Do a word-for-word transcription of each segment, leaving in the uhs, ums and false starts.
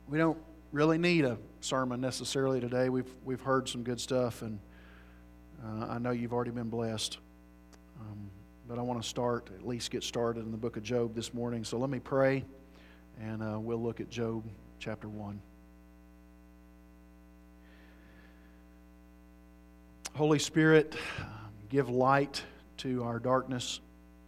we don't really need a sermon necessarily today. We've we've heard some good stuff, and uh, I know you've already been blessed. Um, but I want to start, at least get started in the book of Job this morning. So let me pray, and uh, we'll look at Job chapter one. Holy Spirit, give light to our darkness.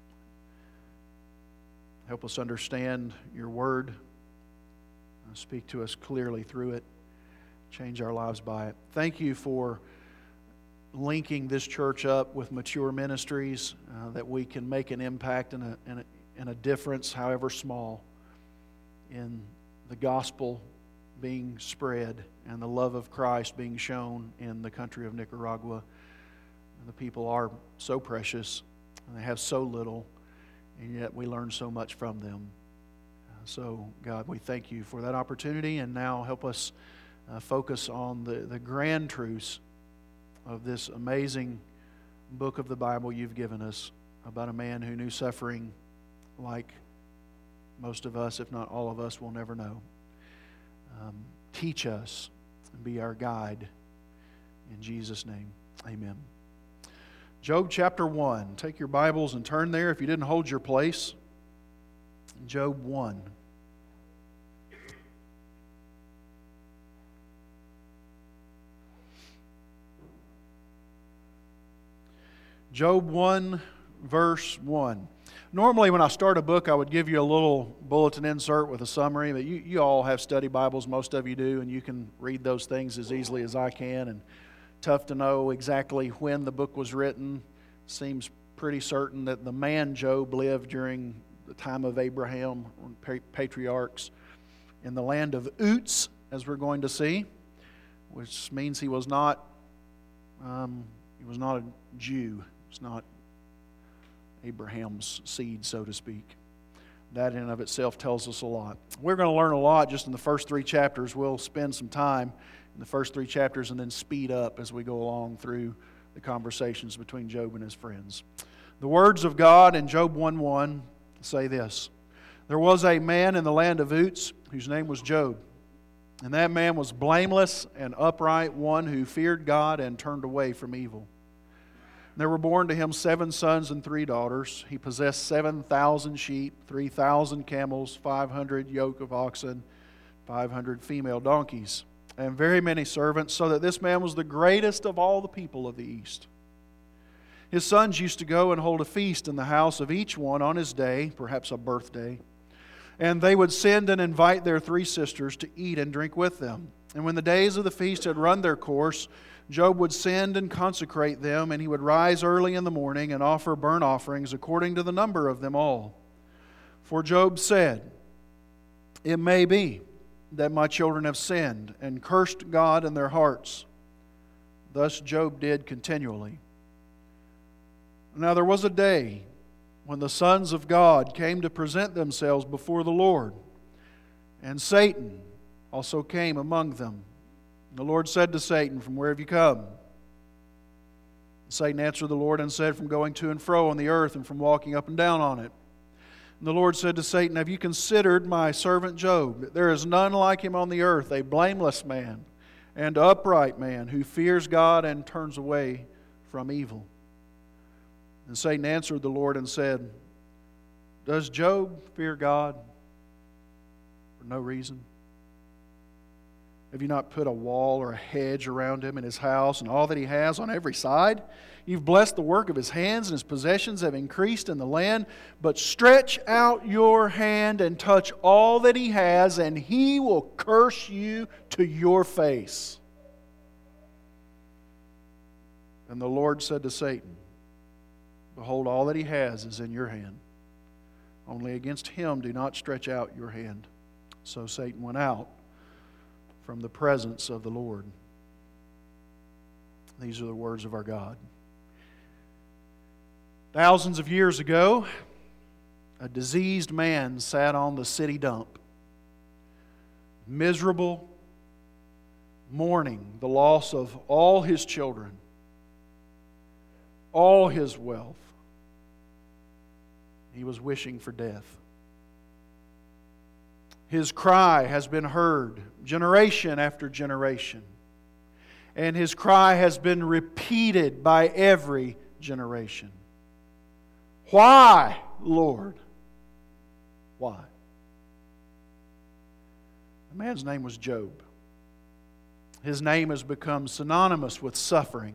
Help us understand your word. Speak to us clearly through it. Change our lives by it. Thank you for linking this church up with mature ministries, uh, that we can make an impact and a, and, a, and a difference, however small, in the gospel being spread and the love of Christ being shown in the country of Nicaragua. And the people are so precious, and they have so little, and yet we learn so much from them. So, God, we thank you for that opportunity, and now help us uh, focus on the, the grand truths of this amazing book of the Bible you've given us about a man who knew suffering like most of us, if not all of us, will never know. Um, teach us and be our guide. In Jesus' name, amen. Job chapter one. Take your Bibles and turn there if you didn't hold your place. Job one. Job one, verse one. Normally when I start a book, I would give you a little bulletin insert with a summary, but you, you all have study Bibles, most of you do, and you can read those things as easily as I can. And tough to know exactly when the book was written. Seems pretty certain that the man Job lived during the time of Abraham, patriarchs, in the land of Uz, as we're going to see, which means he was not um, he was not a Jew. It's not Abraham's seed, so to speak. That in and of itself tells us a lot. We're going to learn a lot just in the first three chapters. We'll spend some time in the first three chapters and then speed up as we go along through the conversations between Job and his friends. The words of God in Job one one say this: There was a man in the land of Uz whose name was Job, and that man was blameless and upright, one who feared God and turned away from evil. There were born to him seven sons and three daughters. He possessed seven thousand sheep, three thousand camels, five hundred yoke of oxen, five hundred female donkeys, and very many servants, so that this man was the greatest of all the people of the East. His sons used to go and hold a feast in the house of each one on his day, perhaps a birthday, and they would send and invite their three sisters to eat and drink with them. And when the days of the feast had run their course, Job would send and consecrate them, and he would rise early in the morning and offer burnt offerings according to the number of them all. For Job said, It may be that my children have sinned and cursed God in their hearts. Thus Job did continually. Now there was a day when the sons of God came to present themselves before the Lord, and Satan also came among them. The Lord said to Satan, From where have you come? Satan answered the Lord and said, From going to and fro on the earth and from walking up and down on it. And the Lord said to Satan, Have you considered my servant Job? There is none like him on the earth, a blameless man and upright man who fears God and turns away from evil. And Satan answered the Lord and said, Does Job fear God for no reason? Have you not put a wall or a hedge around him and his house and all that he has on every side? You've blessed the work of his hands, and his possessions have increased in the land. But stretch out your hand and touch all that he has, and he will curse you to your face. And the Lord said to Satan, Behold, all that he has is in your hand. Only against him do not stretch out your hand. So Satan went out from the presence of the Lord. These are the words of our God. Thousands of years ago, a diseased man sat on the city dump, miserable, mourning the loss of all his children, all his wealth. He was wishing for death. His cry has been heard generation after generation. And His cry has been repeated by every generation. Why, Lord? Why? The man's name was Job. His name has become synonymous with suffering.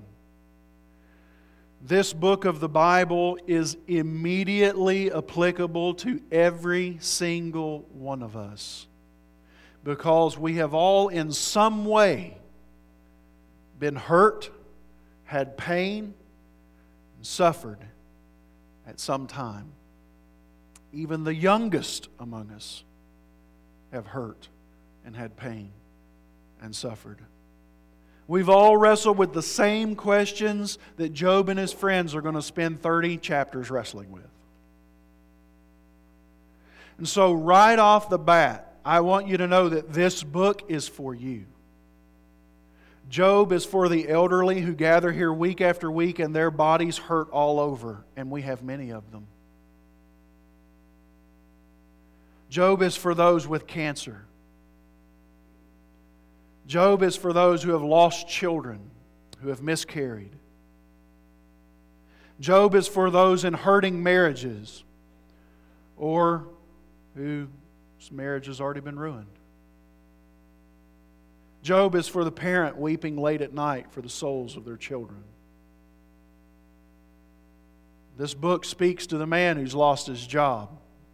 This book of the Bible is immediately applicable to every single one of us, because we have all in some way been hurt, had pain, and suffered at some time. Even the youngest among us have hurt and had pain and suffered. We've all wrestled with the same questions that Job and his friends are going to spend thirty chapters wrestling with. And so right off the bat, I want you to know that this book is for you. Job is for the elderly who gather here week after week and their bodies hurt all over, and we have many of them. Job is for those with cancer. Job is for those who have lost children, who have miscarried. Job is for those in hurting marriages or whose marriage has already been ruined. Job is for the parent weeping late at night for the souls of their children. This book speaks to the man who's lost his job,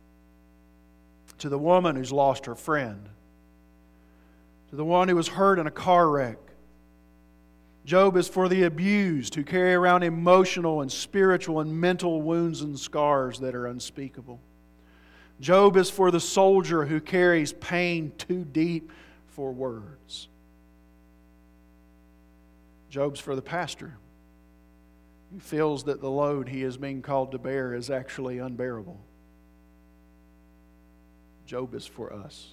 to the woman who's lost her friend, to the one who was hurt in a car wreck. Job is for the abused who carry around emotional and spiritual and mental wounds and scars that are unspeakable. Job is for the soldier who carries pain too deep for words. Job's for the pastor who feels that the load he is being called to bear is actually unbearable. Job is for us.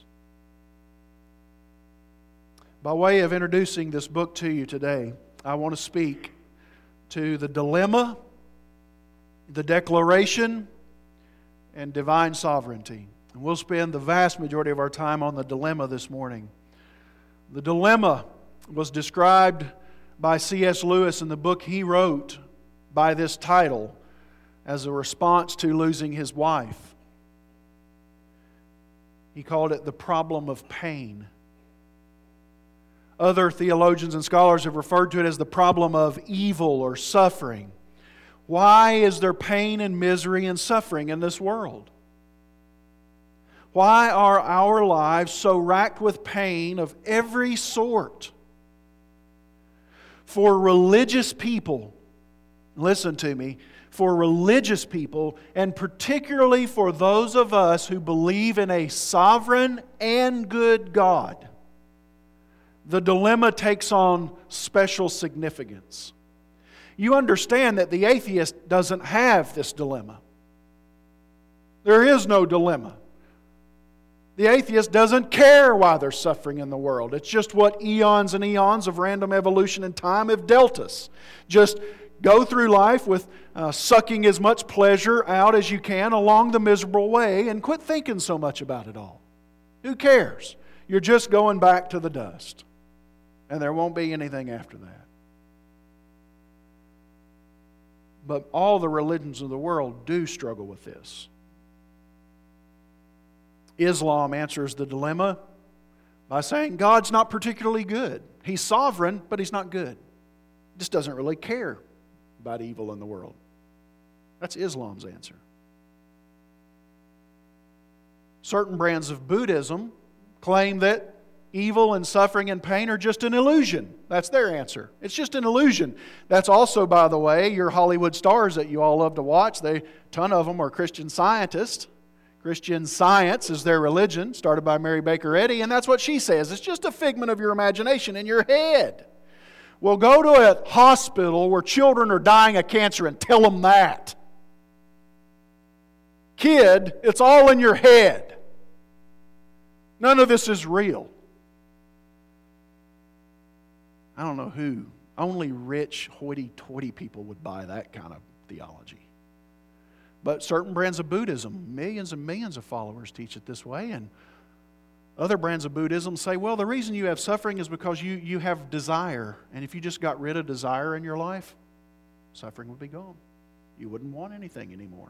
By way of introducing this book to you today, I want to speak to the dilemma, the declaration, and divine sovereignty. And we'll spend the vast majority of our time on the dilemma this morning. The dilemma was described by C S Lewis in the book he wrote by this title as a response to losing his wife. He called it the problem of pain. Other theologians and scholars have referred to it as the problem of evil or suffering. Why is there pain and misery and suffering in this world? Why are our lives so racked with pain of every sort? For religious people, listen to me, for religious people, and particularly for those of us who believe in a sovereign and good God, the dilemma takes on special significance. You understand that the atheist doesn't have this dilemma. There is no dilemma. The atheist doesn't care why there's suffering in the world. It's just what eons and eons of random evolution and time have dealt us. Just go through life with uh, sucking as much pleasure out as you can along the miserable way and quit thinking so much about it all. Who cares? You're just going back to the dust. And there won't be anything after that. But all the religions of the world do struggle with this. Islam answers the dilemma by saying God's not particularly good. He's sovereign, but He's not good. He just doesn't really care about evil in the world. That's Islam's answer. Certain brands of Buddhism claim that evil and suffering and pain are just an illusion. That's their answer. It's just an illusion. That's also, by the way, your Hollywood stars that you all love to watch. They, a ton of them are Christian Scientists. Christian Science is their religion, started by Mary Baker Eddy, and that's what she says. It's just a figment of your imagination in your head. Well, go to a hospital where children are dying of cancer and tell them that. Kid, it's all in your head. None of this is real. I don't know who. Only rich, hoity-toity people would buy that kind of theology. But certain brands of Buddhism, millions and millions of followers teach it this way. And Other brands of Buddhism say, well, the reason you have suffering is because you, you have desire. And if you just got rid of desire in your life, suffering would be gone. You wouldn't want anything anymore.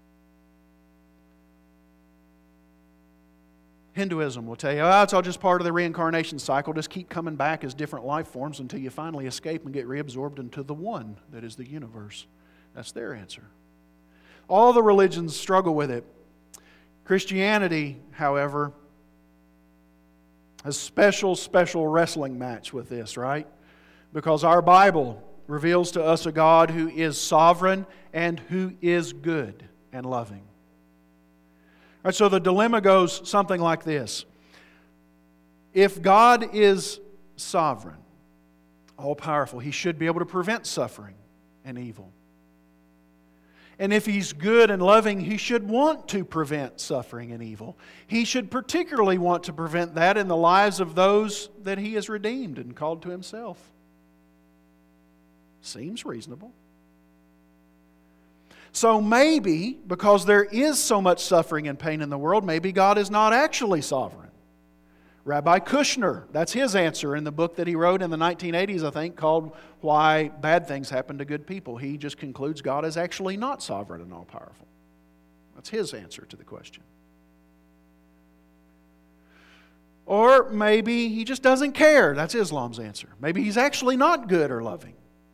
Hinduism will tell you, oh, it's all just part of the reincarnation cycle. Just keep coming back as different life forms until you finally escape and get reabsorbed into the one that is the universe. That's their answer. All the religions struggle with it. Christianity, however, has a special, special wrestling match with this, right? Because our Bible reveals to us a God who is sovereign and who is good and loving. All right, so the dilemma goes something like this. If God is sovereign, all-powerful, He should be able to prevent suffering and evil. And if He's good and loving, He should want to prevent suffering and evil. He should particularly want to prevent that in the lives of those that He has redeemed and called to Himself. Seems reasonable. So maybe, because there is so much suffering and pain in the world, maybe God is not actually sovereign. Rabbi Kushner, that's his answer in the book that he wrote in the nineteen eighties, I think, called Why Bad Things Happen to Good People. He just concludes God is actually not sovereign and all-powerful. That's his answer to the question. Or maybe he just doesn't care. That's Islam's answer. Maybe he's actually not good or loving.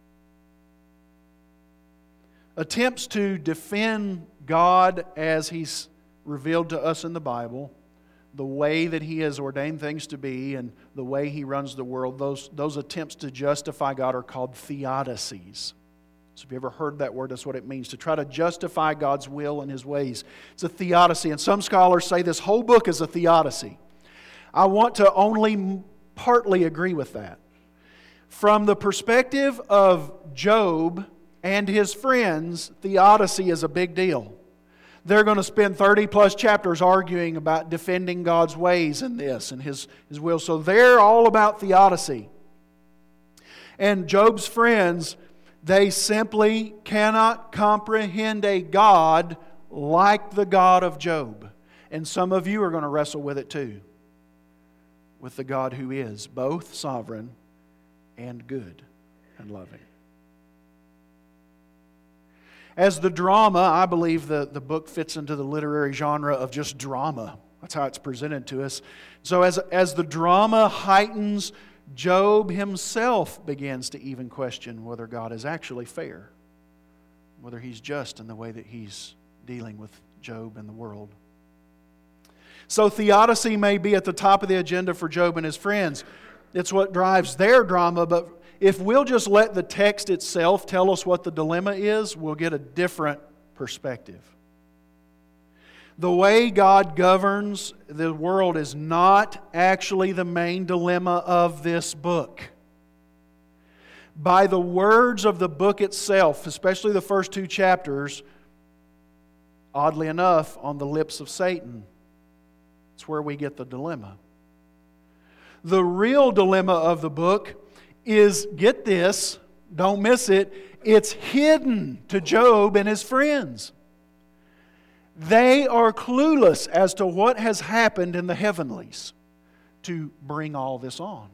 Attempts to defend God as He's revealed to us in the Bible, the way that He has ordained things to be and the way He runs the world, those, those attempts to justify God are called theodicies. So if you ever heard that word, that's what it means, to try to justify God's will and His ways. It's a theodicy, and some scholars say this whole book is a theodicy. I want to only partly agree with that. From the perspective of Job and his friends, theodicy is a big deal. They're going to spend thirty plus chapters arguing about defending God's ways in this and His, His will. So they're all about theodicy. And Job's friends, they simply cannot comprehend a God like the God of Job. And some of you are going to wrestle with it too. With the God who is both sovereign and good and loving. As the drama, I believe the, the book fits into the literary genre of just drama. That's how it's presented to us. So as, as the drama heightens, Job himself begins to even question whether God is actually fair, whether He's just in the way that He's dealing with Job and the world. So theodicy may be at the top of the agenda for Job and his friends. It's what drives their drama, but if we'll just let the text itself tell us what the dilemma is, we'll get a different perspective. The way God governs the world is not actually the main dilemma of this book. By the words of the book itself, especially the first two chapters, oddly enough, on the lips of Satan, it's where we get the dilemma. The real dilemma of the book is, get this, don't miss it, it's hidden to Job and his friends. They are clueless as to what has happened in the heavenlies to bring all this on.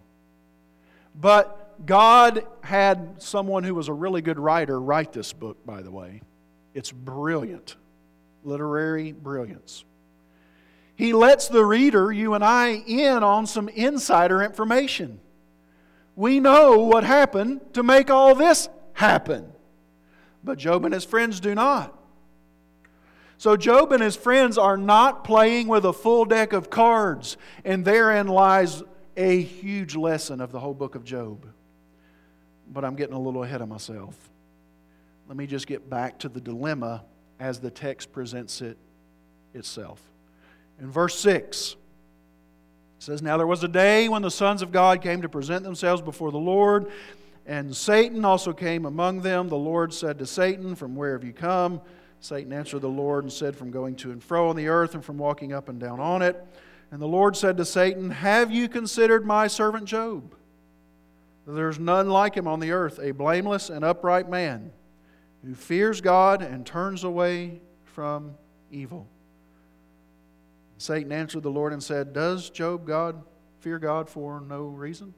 But God had someone who was a really good writer write this book, by the way. It's brilliant. Literary brilliance. He lets the reader, you and I, in on some insider information. We know what happened to make all this happen. But Job and his friends do not. So Job and his friends are not playing with a full deck of cards, and therein lies a huge lesson of the whole book of Job. But I'm getting a little ahead of myself. Let me just get back to the dilemma as the text presents it itself. In verse six, it says, "Now there was a day when the sons of God came to present themselves before the Lord, and Satan also came among them. The Lord said to Satan, 'From where have you come?' Satan answered the Lord and said, 'From going to and fro on the earth and from walking up and down on it.' And the Lord said to Satan, 'Have you considered my servant Job? There's none like him on the earth, a blameless and upright man, who fears God and turns away from evil.' Satan answered the Lord and said, "Does Job God fear God for no reason?"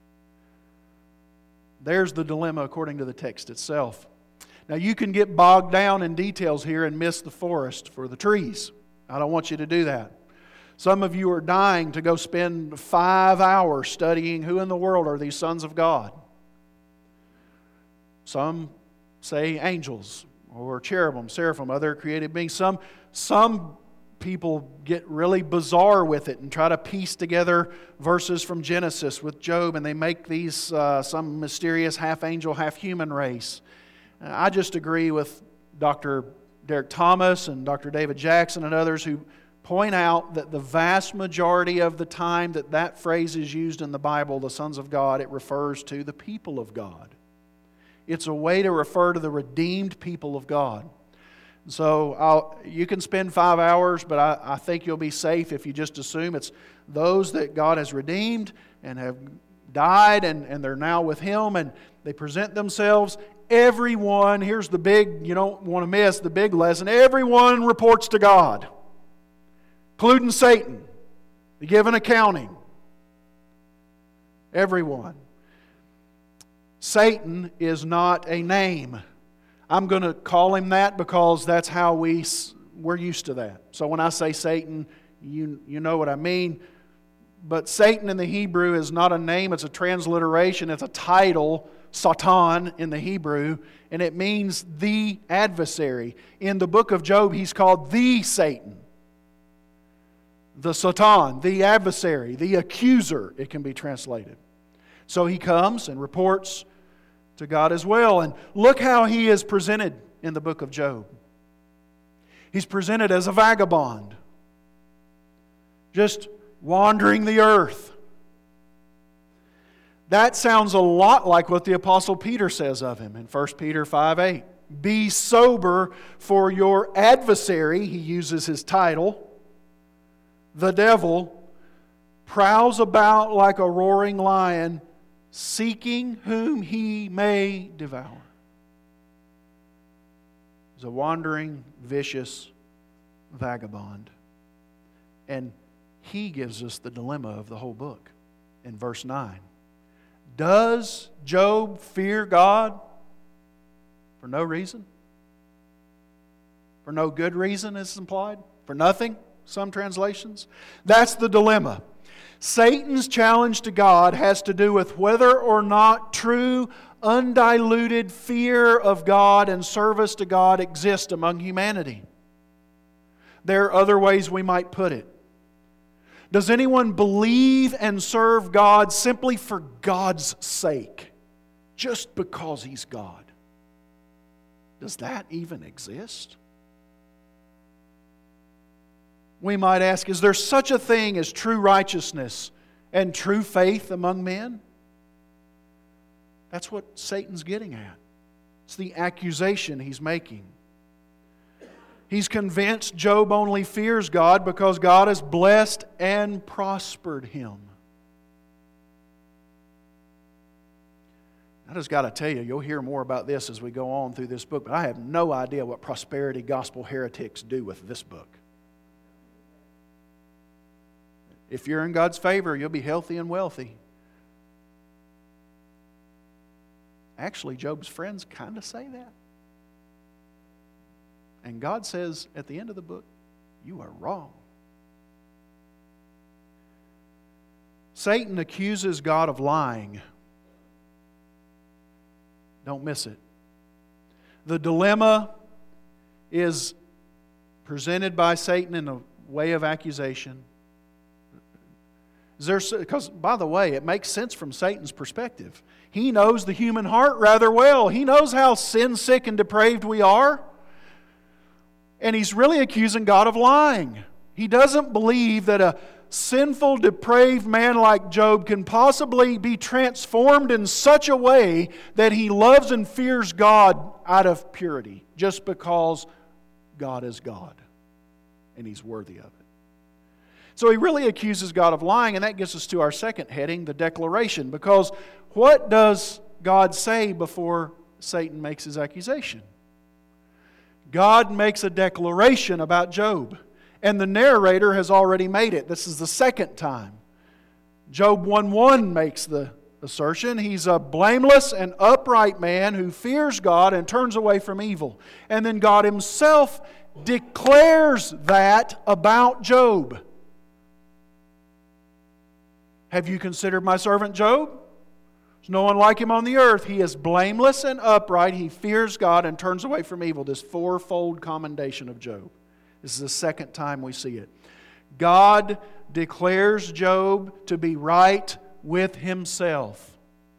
There's the dilemma according to the text itself. Now you can get bogged down in details here and miss the forest for the trees. I don't want you to do that. Some of you are dying to go spend five hours studying who in the world are these sons of God. Some say angels or cherubim, seraphim, other created beings. Some, some people get really bizarre with it and try to piece together verses from Genesis with Job, and they make these uh, some mysterious half-angel, half-human race. I just agree with Doctor Derek Thomas and Doctor David Jackson and others who point out that the vast majority of the time that that phrase is used in the Bible, the sons of God, it refers to the people of God. It's a way to refer to the redeemed people of God. So I'll, you can spend five hours, but I, I think you'll be safe if you just assume it's those that God has redeemed and have died and, and they're now with Him and they present themselves. Everyone, here's the big, you don't want to miss the big lesson, everyone reports to God, including Satan. They give an accounting. Everyone. Satan is not a name. I'm going to call him that because that's how we, we're used to that. So when I say Satan, you, you know what I mean. But Satan in the Hebrew is not a name, it's a transliteration, it's a title, Satan in the Hebrew, and it means the adversary. In the book of Job, he's called the Satan. The Satan, the adversary, the accuser, it can be translated. So he comes and reports to God as well. And look how he is presented in the book of Job. He's presented as a vagabond, just wandering the earth. That sounds a lot like what the Apostle Peter says of him in First Peter five eight. Be sober, for your adversary, he uses his title, the devil, prowls about like a roaring lion, seeking whom he may devour. He's a wandering, vicious vagabond. And he gives us the dilemma of the whole book in verse nine. Does Job fear God for no reason? For no good reason, is implied? For nothing, some translations. That's the dilemma. Satan's challenge to God has to do with whether or not true, undiluted fear of God and service to God exist among humanity. There are other ways we might put it. Does anyone believe and serve God simply for God's sake? Just because He's God? Does that even exist? We might ask, is there such a thing as true righteousness and true faith among men? That's what Satan's getting at. It's the accusation he's making. He's convinced Job only fears God because God has blessed and prospered him. I just got to tell you, you'll hear more about this as we go on through this book, but I have no idea what prosperity gospel heretics do with this book. If you're in God's favor, you'll be healthy and wealthy. Actually, Job's friends kind of say that. And God says at the end of the book, you are wrong. Satan accuses God of lying. Don't miss it. The dilemma is presented by Satan in a way of accusation. Is there, because, by the way, it makes sense from Satan's perspective. He knows the human heart rather well. He knows how sin-sick and depraved we are. And he's really accusing God of lying. He doesn't believe that a sinful, depraved man like Job can possibly be transformed in such a way that he loves and fears God out of purity, just because God is God and He's worthy of it. So he really accuses God of lying, and that gets us to our second heading, the declaration. Because what does God say before Satan makes his accusation? God makes a declaration about Job. And the narrator has already made it. This is the second time. Job one one makes the assertion. He's a blameless and upright man who fears God and turns away from evil. And then God Himself declares that about Job. Have you considered my servant Job? There's no one like him on the earth. He is blameless and upright. He fears God and turns away from evil. This fourfold commendation of Job. This is the second time we see it. God declares Job to be right with himself.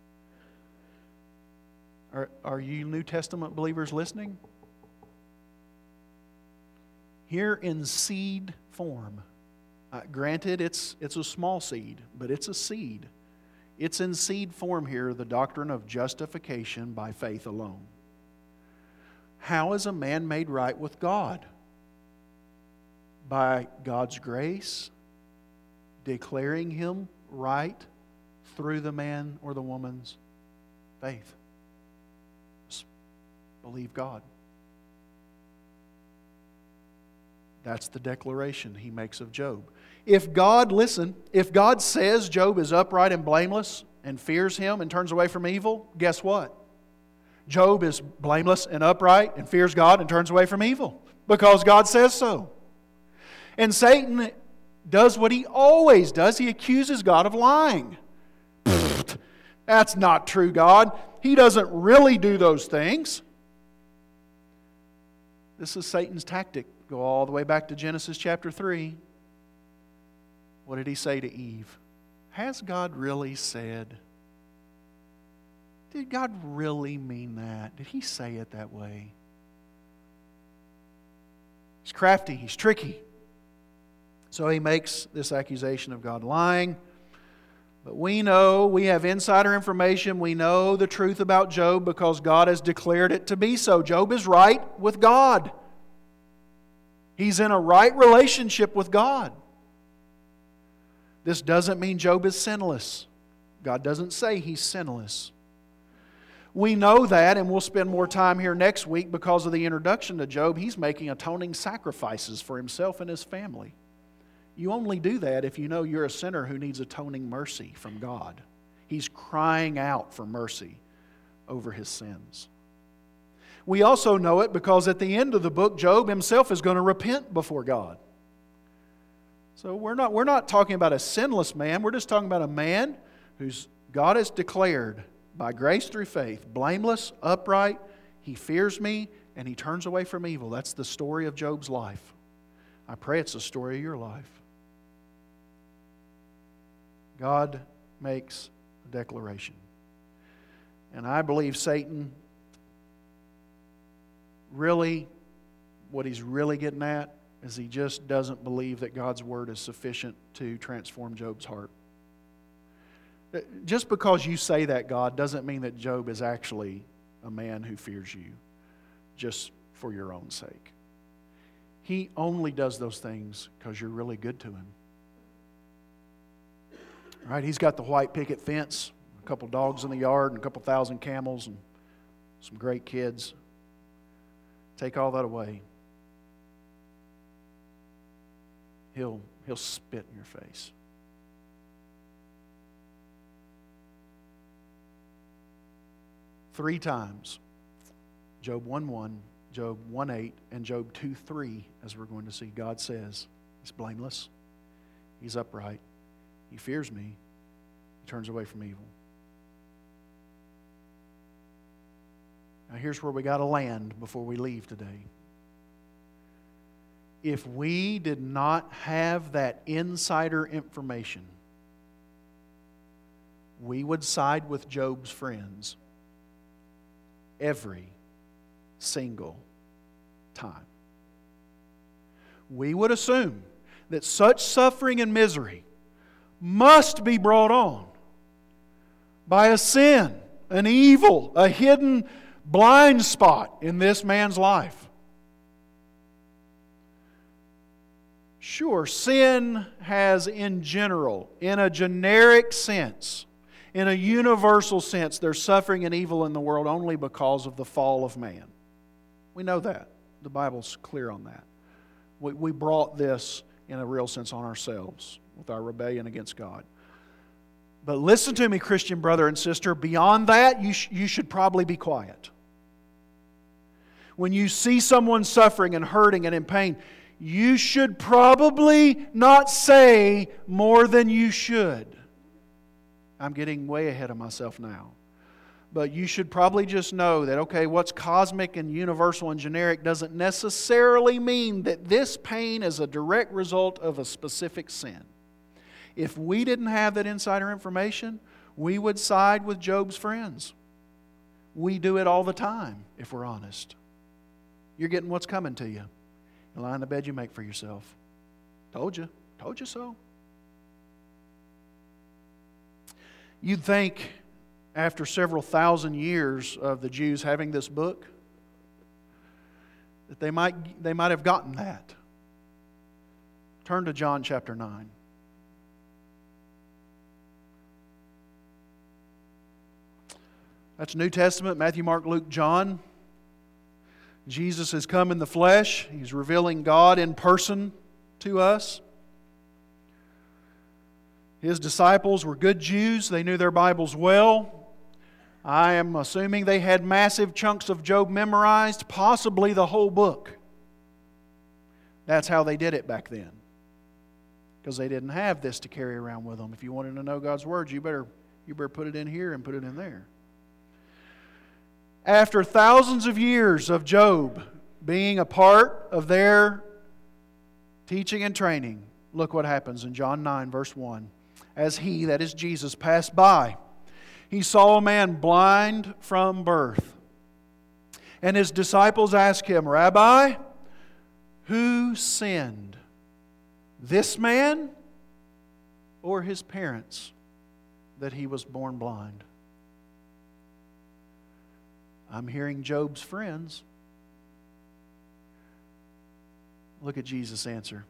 Are, are you New Testament believers listening? Here in seed form. Uh, granted, it's, it's a small seed, but it's a seed. It's in seed form here, the doctrine of justification by faith alone. How is a man made right with God? By God's grace, declaring him right through the man or the woman's faith. Just believe God. That's the declaration he makes of Job. If God, listen, if God says Job is upright and blameless and fears Him and turns away from evil, guess what? Job is blameless and upright and fears God and turns away from evil because God says so. And Satan does what he always does. He accuses God of lying. Pfft, that's not true, God. He doesn't really do those things. This is Satan's tactic. Go all the way back to Genesis chapter three. What did he say to Eve? Has God really said? Did God really mean that? Did He say it that way? He's crafty. He's tricky. So he makes this accusation of God lying. But we know, we have insider information. We know the truth about Job because God has declared it to be so. Job is right with God. He's in a right relationship with God. This doesn't mean Job is sinless. God doesn't say he's sinless. We know that, and we'll spend more time here next week because of the introduction to Job. He's making atoning sacrifices for himself and his family. You only do that if you know you're a sinner who needs atoning mercy from God. He's crying out for mercy over his sins. We also know it because at the end of the book, Job himself is going to repent before God. So we're not, we're not talking about a sinless man. We're just talking about a man whose God has declared by grace through faith, blameless, upright, he fears me, and he turns away from evil. That's the story of Job's life. I pray it's the story of your life. God makes a declaration. And I believe Satan really, what he's really getting at is he just doesn't believe that God's Word is sufficient to transform Job's heart. Just because you say that, God, doesn't mean that Job is actually a man who fears you just for your own sake. He only does those things because you're really good to him. Right? He's got the white picket fence, a couple dogs in the yard, and a couple thousand camels, and some great kids. Take all that away. He'll, he'll spit in your face. Three times. Job one one, Job one eight, and Job two three, as we're going to see. God says, He's blameless. He's upright. He fears me. He turns away from evil. Now here's where we got to land before we leave today. If we did not have that insider information, we would side with Job's friends every single time. We would assume that such suffering and misery must be brought on by a sin, an evil, a hidden blind spot in this man's life. Sure, sin has in general, in a generic sense, in a universal sense, there's suffering and evil in the world only because of the fall of man. We know that. The Bible's clear on that. We, we brought this, in a real sense, on ourselves with our rebellion against God. But listen to me, Christian brother and sister. Beyond that, you, sh- you should probably be quiet. When you see someone suffering and hurting and in pain, you should probably not say more than you should. I'm getting way ahead of myself now. But you should probably just know that, okay, what's cosmic and universal and generic doesn't necessarily mean that this pain is a direct result of a specific sin. If we didn't have that insider information, we would side with Job's friends. We do it all the time, if we're honest. You're getting what's coming to you. You lie in the bed you make for yourself. Told you. Told you so. You'd think, after several thousand years of the Jews having this book, that they might, they might have gotten that. Turn to John chapter nine. That's New Testament, Matthew, Mark, Luke, John. Jesus has come in the flesh. He's revealing God in person to us. His disciples were good Jews. They knew their Bibles well. I am assuming they had massive chunks of Job memorized, possibly the whole book. That's how they did it back then. Because they didn't have this to carry around with them. If you wanted to know God's Word, you better, you better put it in here and put it in there. After thousands of years of Job being a part of their teaching and training, look what happens in John nine, verse one. As he, that is Jesus, passed by, he saw a man blind from birth. And his disciples asked him, Rabbi, who sinned, this man or his parents, that he was born blind? I'm hearing Job's friends. Look at Jesus' answer.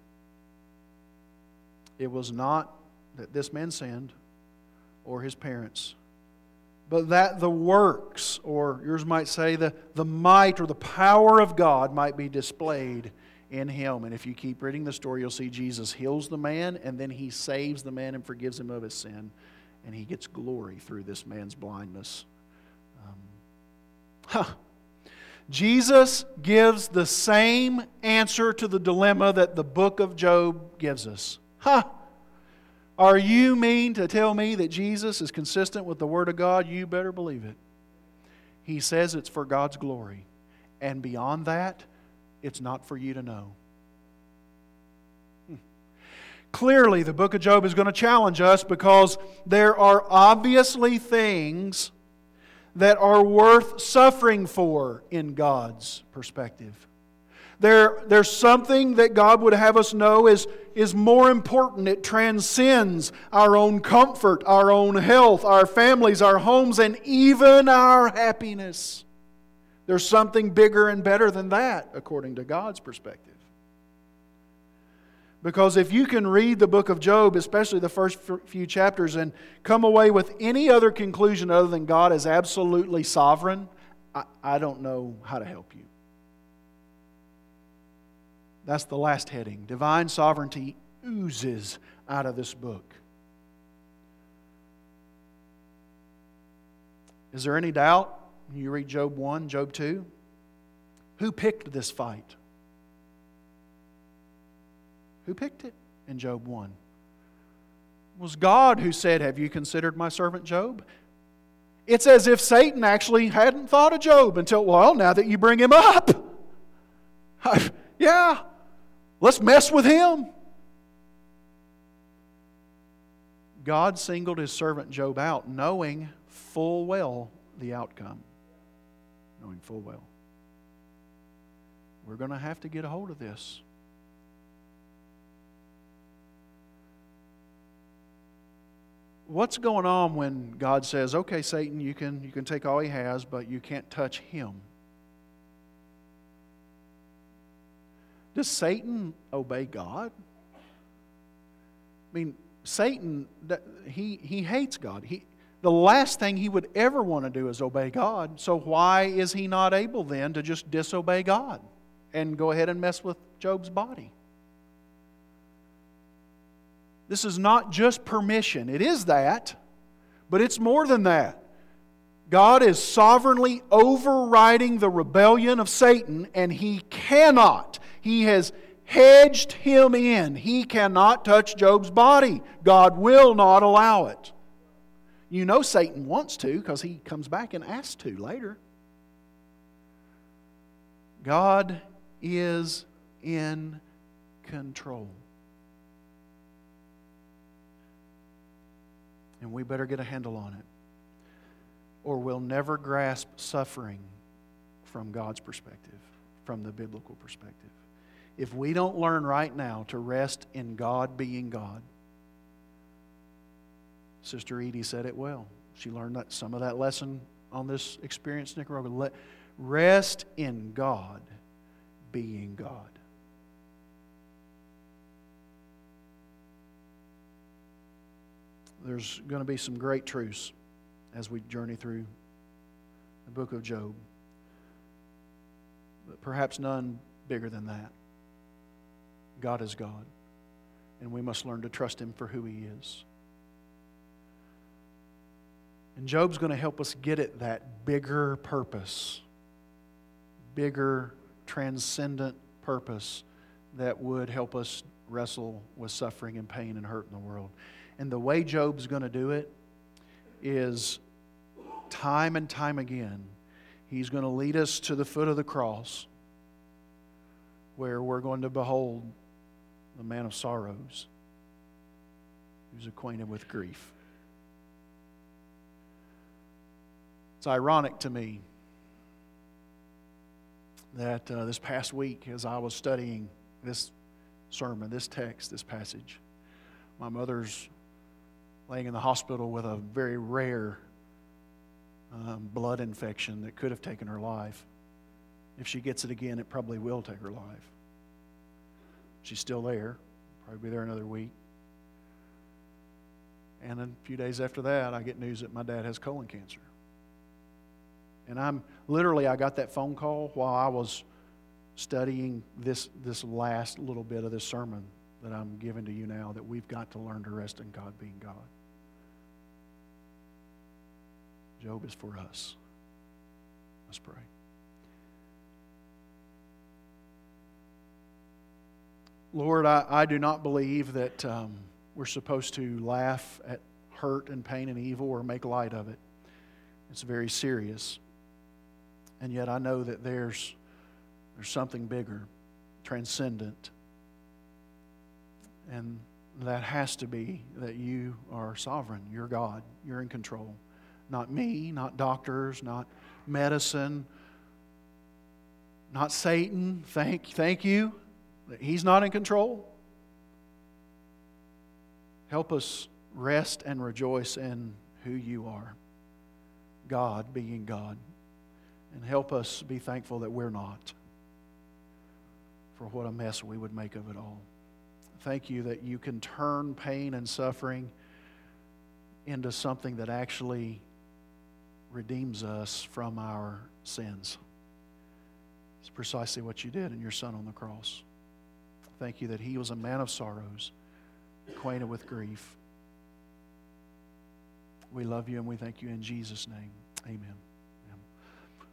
It was not that this man sinned or his parents, but that the works, or yours might say the, the might or the power of God might be displayed in him. And if you keep reading the story, you'll see Jesus heals the man, and then He saves the man and forgives him of his sin, and He gets glory through this man's blindness. Um, huh. Jesus gives the same answer to the dilemma that the book of Job gives us. Huh. Are you mean to tell me that Jesus is consistent with the Word of God? You better believe it. He says it's for God's glory. And beyond that, it's not for you to know. Hmm. Clearly, the book of Job is going to challenge us because there are obviously things that are worth suffering for in God's perspective. There, there's something that God would have us know is, is more important. It transcends our own comfort, our own health, our families, our homes, and even our happiness. There's something bigger and better than that, according to God's perspective. Because if you can read the book of Job, especially the first few chapters, and come away with any other conclusion other than God is absolutely sovereign, I, I don't know how to help you. That's the last heading. Divine sovereignty oozes out of this book. Is there any doubt when you read Job one, Job two? Who picked this fight? Who picked it in Job one? It was God who said, "Have you considered my servant Job?" It's as if Satan actually hadn't thought of Job until, well, now that you bring him up, yeah, let's mess with him. God singled His servant Job out, knowing full well the outcome. Knowing full well. We're going to have to get a hold of this. What's going on when God says, okay, Satan, you can, you can take all he has, but you can't touch him? Does Satan obey God? I mean, Satan, he, he hates God. He, the last thing he would ever want to do is obey God. So why is he not able then to just disobey God and go ahead and mess with Job's body? This is not just permission. It is that, but it's more than that. God is sovereignly overriding the rebellion of Satan, and He cannot. He has hedged him in. He cannot touch Job's body. God will not allow it. You know Satan wants to, because he comes back and asks to later. God is in control. And we better get a handle on it, or we'll never grasp suffering from God's perspective, from the biblical perspective. If we don't learn right now to rest in God being God, Sister Edie said it well. She learned that, some of that lesson on this experience in Nicaragua. Let, rest in God being God. There's going to be some great truths as we journey through the book of Job, but perhaps none bigger than that. God is God, and we must learn to trust Him for who He is. And Job's going to help us get at that bigger purpose, bigger, transcendent purpose that would help us wrestle with suffering and pain and hurt in the world. And the way Job's going to do it is time and time again, he's going to lead us to the foot of the cross, where we're going to behold the man of sorrows who's acquainted with grief. It's ironic to me that uh, this past week, as I was studying this sermon, this text, this passage, my mother's laying in the hospital with a very rare um, blood infection that could have taken her life. If she gets it again, it probably will take her life. She's still there, probably be there another week. And a few days after that, I get news that my dad has colon cancer. And I'm literally, I got that phone call while I was studying this, this last little bit of this sermon that I'm giving to you now, that we've got to learn to rest in God being God. Job is for us. Let's pray. Lord, I, I do not believe that um, we're supposed to laugh at hurt and pain and evil or make light of it. It's very serious. And yet I know that there's, there's something bigger, transcendent. And that has to be that you are sovereign. You're God. You're in control. Not me, not doctors, not medicine, not Satan. Thank, thank you that He's not in control. Help us rest and rejoice in who you are, God being God. And help us be thankful that we're not, for what a mess we would make of it all. Thank you that you can turn pain and suffering into something that actually redeems us from our sins. It's precisely what you did in your Son on the cross. Thank you that He was a man of sorrows, acquainted with grief. We love you and we thank you in Jesus' name. Amen.